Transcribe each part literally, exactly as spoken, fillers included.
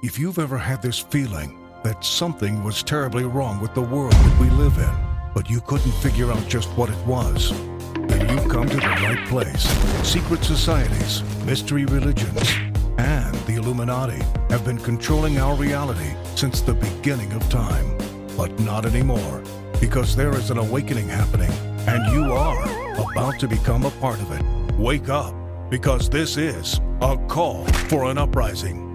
If you've ever had this feeling that something was terribly wrong with the world that we live in, but you couldn't figure out just what it was, then you've come to the right place. Secret societies, mystery religions, and the Illuminati have been controlling our reality since the beginning of time. But not anymore, because there is an awakening happening, and you are about to become a part of it. Wake up, because this is a call for an uprising.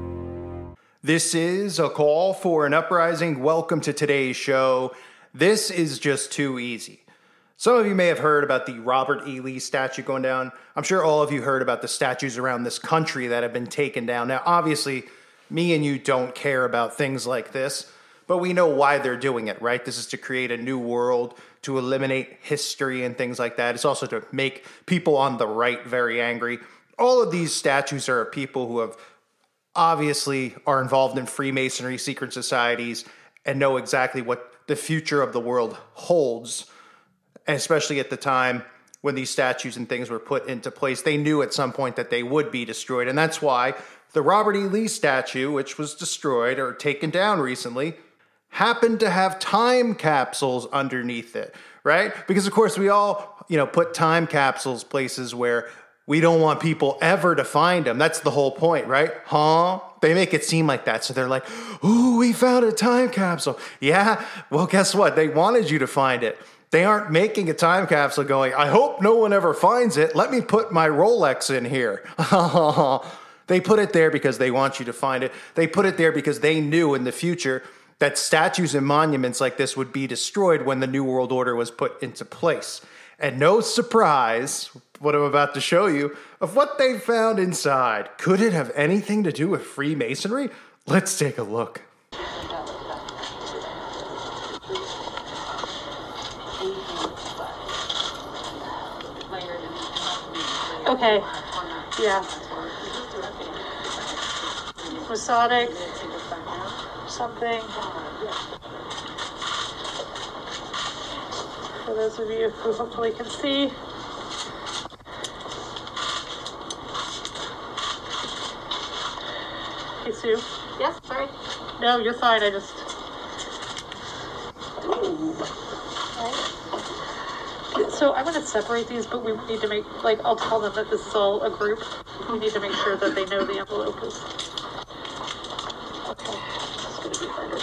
This is a call for an uprising. Welcome to today's show. This is just too easy. Some of you may have heard about the Robert E. Lee statue going down. I'm sure all of you heard about the statues around this country that have been taken down. Now, obviously, me and you don't care about things like this, but we know why they're doing it, right? This is to create a new world, to eliminate history and things like that. It's also to make people on the right very angry. All of these statues are of people who have obviously are involved in Freemasonry, secret societies, and know exactly what the future of the world holds. And especially at the time when these statues and things were put into place, they knew at some point that they would be destroyed. And that's why the Robert E. Lee statue, which was destroyed or taken down recently, happened to have time capsules underneath it, right? Because of course we all, you know, put time capsules places where we don't want people ever to find them. That's the whole point, right? Huh? They make it seem like that. So they're like, ooh, we found a time capsule. Yeah, well, guess what? They wanted you to find it. They aren't making a time capsule going, I hope no one ever finds it. Let me put my Rolex in here. They put it there because they want you to find it. They put it there because they knew in the future that statues and monuments like this would be destroyed when the New World Order was put into place. And no surprise, what I'm about to show you, of what they found inside. Could it have anything to do with Freemasonry? Let's take a look. Okay, yeah. Masonic, something. For those of you who hopefully can see. Hey, Sue. Yes, sorry. No, you're fine. I just. So I'm going to separate these, but we need to make, like, I'll tell them that this is all a group. We need to make sure that they know the envelope is. Okay, it's going to be harder.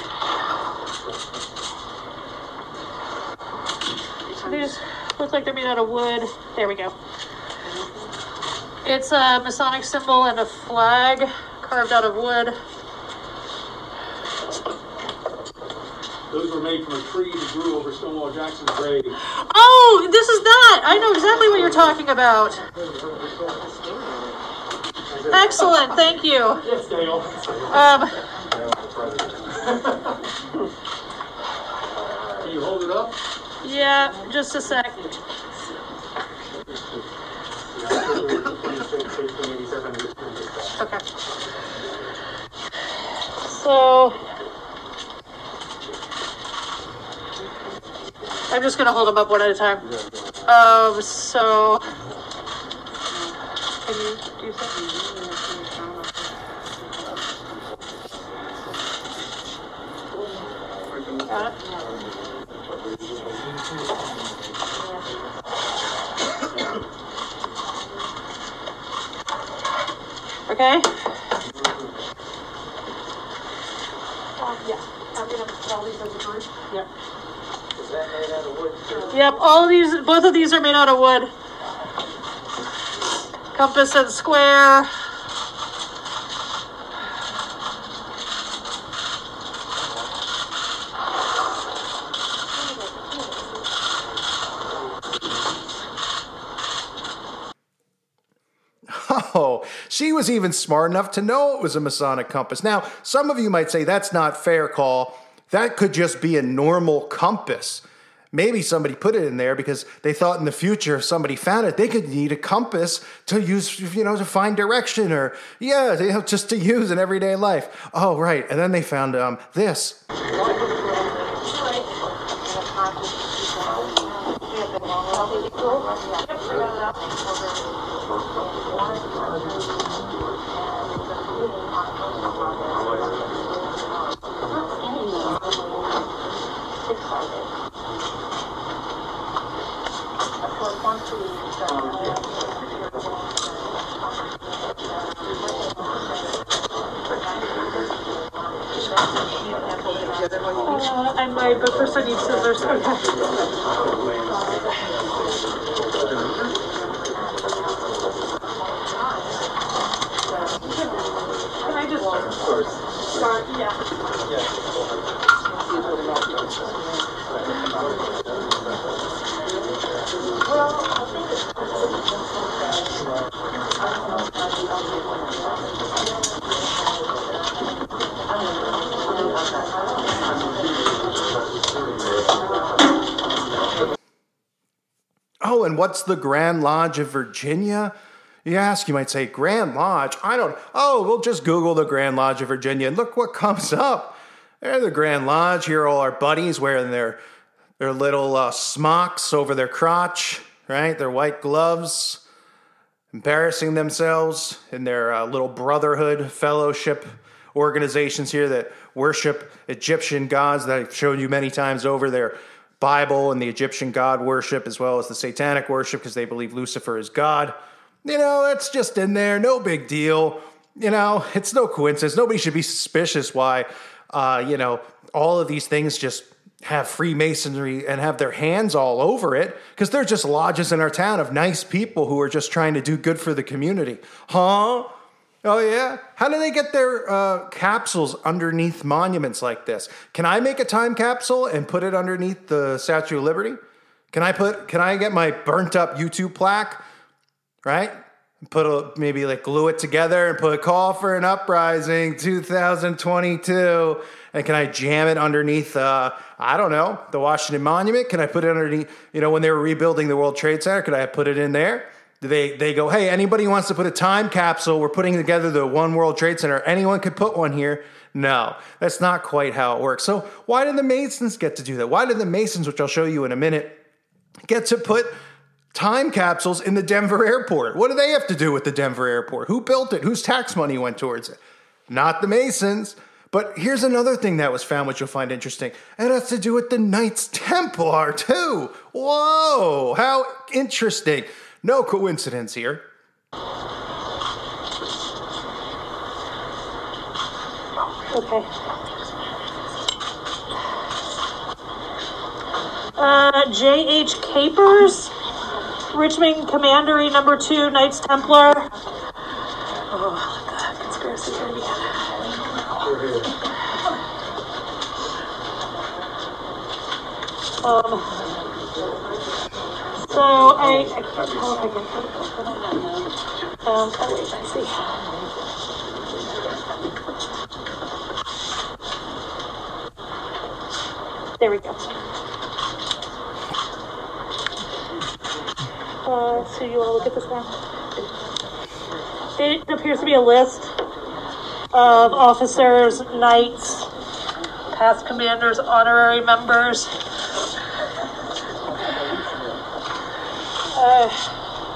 These look like they're made out of wood. There we go. It's a Masonic symbol and a flag carved out of wood. Those were made from a tree that grew over Stonewall Jackson's grave. Oh, this is that! I know exactly what you're talking about. Excellent, thank you. Yes, Dale. Um, Can you hold it up? yeah, just a sec. Okay. So, I'm just going to hold them up one at a time. Um, so, can you do something? Got it? Okay? Um, yeah. I'm going to put all these as a group. Yep. Is that made out of wood? Yep, all of these, both of these are made out of wood. Compass and square. Oh, she was even smart enough to know it was a Masonic compass. Now, some of you might say that's not fair, Call. That could just be a normal compass. Maybe somebody put it in there because they thought in the future if somebody found it, they could need a compass to use, you know, to find direction or, yeah, you know, just to use in everyday life. Oh, right. And then they found um, this. Uh, I might, but first I need scissors. Okay. Can I just start? Yeah. Oh, and what's the Grand Lodge of Virginia? You ask, you might say, Grand Lodge? I don't, oh, we'll just Google the Grand Lodge of Virginia and look what comes up. There's the Grand Lodge. Here are all our buddies wearing their, their little uh, smocks over their crotch, right? Their white gloves, embarrassing themselves in their uh, little brotherhood fellowship organizations here that worship Egyptian gods that I've shown you many times over. Their Bible and the Egyptian god worship, as well as the satanic worship, because they believe Lucifer is God. You know, it's just in there. No big deal. You know, it's no coincidence. Nobody should be suspicious why, uh, you know, all of these things just have Freemasonry and have their hands all over it, because they're just lodges in our town of nice people who are just trying to do good for the community. Huh? Oh, yeah? How do they get their uh, capsules underneath monuments like this? Can I make a time capsule and put it underneath the Statue of Liberty? Can I put? Can I get my burnt up YouTube plaque, right? Put a, maybe like glue it together and put call for an uprising two thousand twenty-two. And can I jam it underneath, uh, I don't know, the Washington Monument? Can I put it underneath, you know, when they were rebuilding the World Trade Center, could I put it in there? They they go, hey, anybody who wants to put a time capsule, we're putting together the One World Trade Center. Anyone could put one here. No, that's not quite how it works. So why did the Masons get to do that? Why did the Masons, which I'll show you in a minute, get to put time capsules in the Denver airport? What do they have to do with the Denver airport? Who built it? Whose tax money went towards it? Not the Masons. But here's another thing that was found, which you'll find interesting. It has to do with the Knights Templar, too. Whoa, how interesting. No coincidence here. Okay. Uh, J H Capers, Richmond Commandery number two, Knights Templar. Oh, God, conspiracy theory. Um, so I, I can't tell if I can put it. Um, oh wait, I see. There we go. Uh, so you want to look at this now? It appears to be a list of officers, knights, past commanders, honorary members. Uh,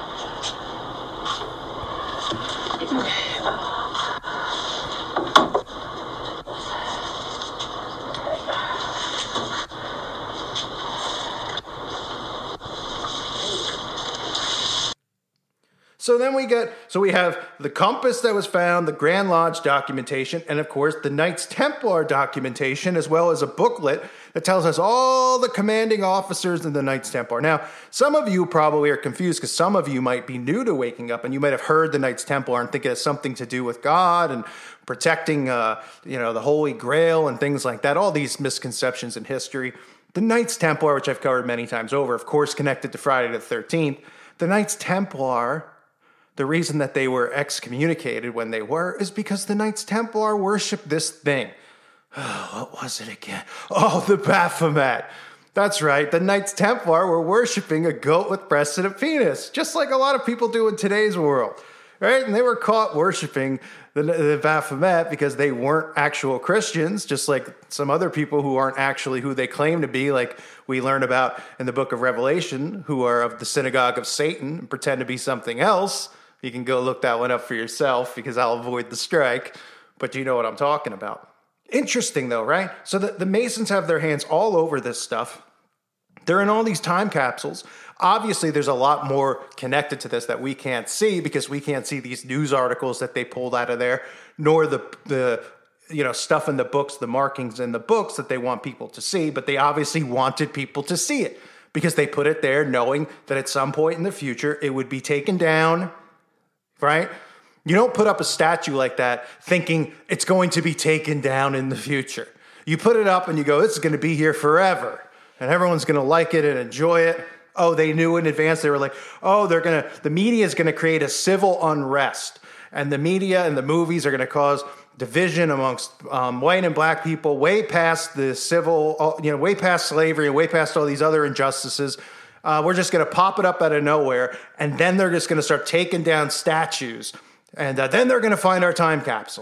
So then we get, so we have the compass that was found, the Grand Lodge documentation, and of course the Knights Templar documentation, as well as a booklet that tells us all the commanding officers in the Knights Templar. Now, some of you probably are confused because some of you might be new to waking up and you might have heard the Knights Templar and think it has something to do with God and protecting, uh, you know, the Holy Grail and things like that. All these misconceptions in history. The Knights Templar, which I've covered many times over, of course, connected to Friday the thirteenth. The Knights Templar, the reason that they were excommunicated when they were is because the Knights Templar worshiped this thing. Oh, what was it again? Oh, the Baphomet. That's right. The Knights Templar were worshiping a goat with breasts and a penis, just like a lot of people do in today's world, right? And they were caught worshiping the, the Baphomet because they weren't actual Christians, just like some other people who aren't actually who they claim to be, like we learn about in the book of Revelation, who are of the synagogue of Satan and pretend to be something else. You can go look that one up for yourself because I'll avoid the strike, but you know what I'm talking about. Interesting though, right? So the, the Masons have their hands all over this stuff. They're in all these time capsules. Obviously, there's a lot more connected to this that we can't see because we can't see these news articles that they pulled out of there, nor the the you know stuff in the books, the markings in the books that they want people to see. But they obviously wanted people to see it because they put it there knowing that at some point in the future it would be taken down, right? You don't put up a statue like that thinking it's going to be taken down in the future. You put it up and you go, this is going to be here forever. And everyone's going to like it and enjoy it. Oh, they knew in advance. They were like, oh, they're going to, the media is going to create a civil unrest. And the media and the movies are going to cause division amongst um, white and black people way past the civil, you know, way past slavery and way past all these other injustices. Uh, we're just going to pop it up out of nowhere. And then they're just going to start taking down statues. And uh, then they're going to find our time capsule.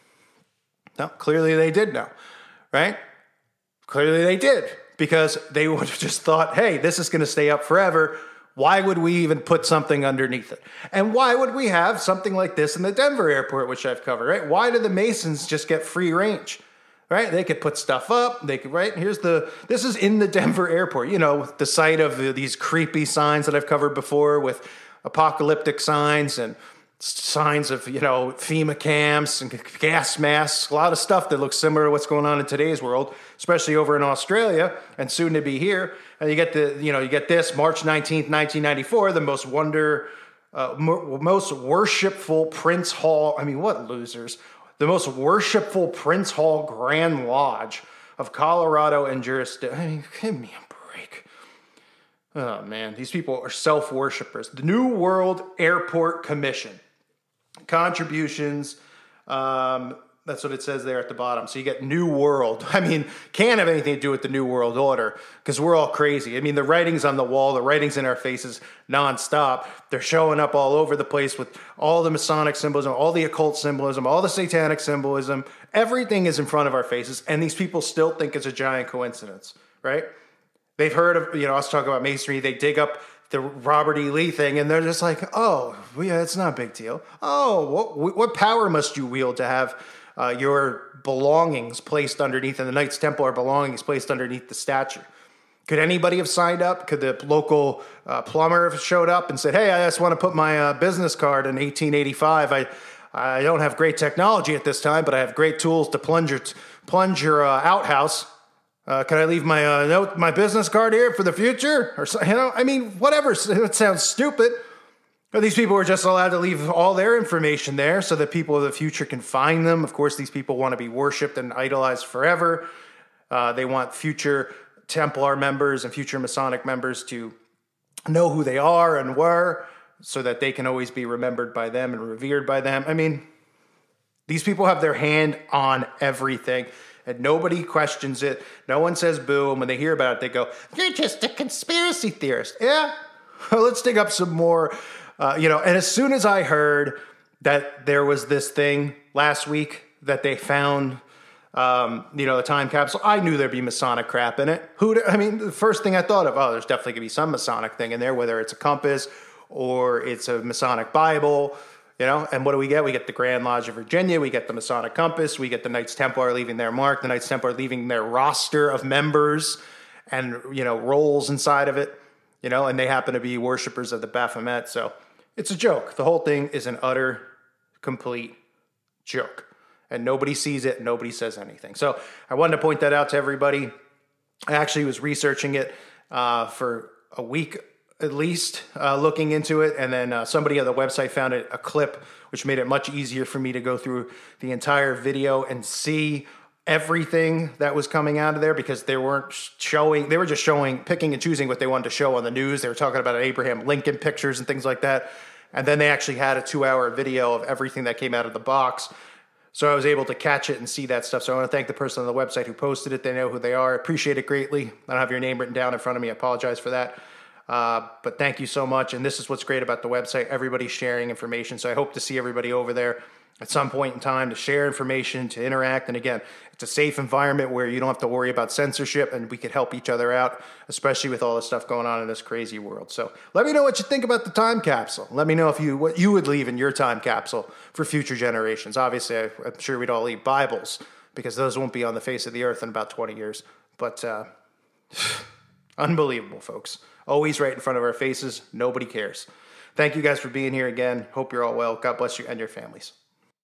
No, clearly they did know, right? Clearly they did, because they would have just thought, hey, this is going to stay up forever. Why would we even put something underneath it? And why would we have something like this in the Denver airport, which I've covered, right? Why do the Masons just get free range, right? They could put stuff up. They could, right? Here's the, this is in the Denver airport, you know, the site of the, these creepy signs that I've covered before with apocalyptic signs and signs of, you know, FEMA camps and gas masks, a lot of stuff that looks similar to what's going on in today's world, especially over in Australia and soon to be here. And you get the, you know, you get this March nineteenth, nineteen ninety-four, the most wonder, uh, mo- most worshipful Prince Hall. I mean, what losers? The most worshipful Prince Hall Grand Lodge of Colorado and jurisdiction. I mean, give me a break. Oh man, these people are self-worshipers. The New World Airport Commission. Contributions, um, that's what it says there at the bottom. So you get New World. I mean, can't have anything to do with the New World Order because we're all crazy. I mean, the writing's on the wall, the writing's in our faces nonstop. They're showing up all over the place with all the Masonic symbolism, all the occult symbolism, all the satanic symbolism. Everything is in front of our faces, and these people still think it's a giant coincidence, right? They've heard of, you know, us talk about Masonry. They dig up the Robert E. Lee thing, and they're just like, oh, yeah, it's not a big deal. Oh, what what power must you wield to have uh, your belongings placed underneath, and the Knights Templar belongings placed underneath the statue? Could anybody have signed up? Could the local uh, plumber have showed up and said, hey, I just want to put my uh, business card in eighteen eighty-five. I I don't have great technology at this time, but I have great tools to plunge your, plunge your uh, outhouse. Uh, can I leave my uh, note, my business card here for the future? Or so, you know, I mean, whatever. It sounds stupid. But these people are just allowed to leave all their information there so that people of the future can find them. Of course, these people want to be worshipped and idolized forever. Uh, they want future Templar members and future Masonic members to know who they are and were, so that they can always be remembered by them and revered by them. I mean, these people have their hand on everything. And nobody questions it. No one says boo. And when they hear about it, they go, you're just a conspiracy theorist. Yeah? Well, let's dig up some more. Uh, you know, and as soon as I heard that there was this thing last week that they found, um, you know, the time capsule, I knew there'd be Masonic crap in it. Who? I mean, the first thing I thought of, oh, there's definitely going to be some Masonic thing in there, whether it's a compass or it's a Masonic Bible. You know, and what do we get? We get the Grand Lodge of Virginia. We get the Masonic Compass. We get the Knights Templar leaving their mark. The Knights Templar leaving their roster of members and, you know, roles inside of it. You know, and they happen to be worshipers of the Baphomet. So it's a joke. The whole thing is an utter, complete joke. And nobody sees it. Nobody says anything. So I wanted to point that out to everybody. I actually was researching it uh, for a week at least, uh, looking into it, and then uh, somebody on the website found it, a clip, which made it much easier for me to go through the entire video and see everything that was coming out of there, because they weren't showing, they were just showing, picking and choosing what they wanted to show on the news. They were talking about Abraham Lincoln pictures and things like that, and then they actually had a two-hour video of everything that came out of the box. So I was able to catch it and see that stuff. So I want to thank the person on the website who posted it. They know who they are. I appreciate it greatly. I don't have your name written down in front of me. I apologize for that. Uh, but thank you so much. And this is what's great about the website. Everybody's sharing information. So I hope to see everybody over there at some point in time to share information, to interact. And again, it's a safe environment where you don't have to worry about censorship, and we can help each other out, especially with all the stuff going on in this crazy world. So let me know what you think about the time capsule. Let me know if you what you would leave in your time capsule for future generations. Obviously, I, I'm sure we'd all leave Bibles, because those won't be on the face of the earth in about twenty years. But uh, Unbelievable, folks. Always right in front of our faces. Nobody cares. Thank you guys for being here again. Hope you're all well. God bless you and your families.